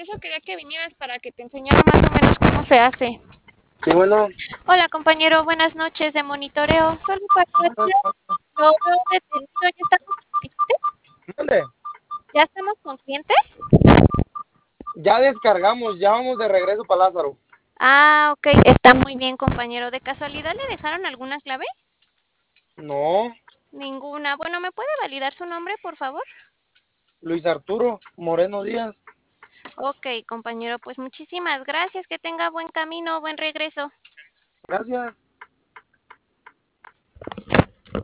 eso quería que vinieras para que te enseñara más o menos cómo se hace. Sí, bueno, Hola, compañero, buenas noches de monitoreo. Solo para ver, lo veo detenido. mande. ¿Ya estamos con cliente? Ya descargamos, ya vamos de regreso para Lázaro. Ah, ok, está muy bien, compañero. ¿De casualidad le dejaron alguna clave? No, Ninguna. Bueno, ¿me puede validar su nombre, por favor? Luis Arturo Moreno Díaz. Ok, compañero, pues muchísimas gracias. Que tenga buen camino, buen regreso. Gracias.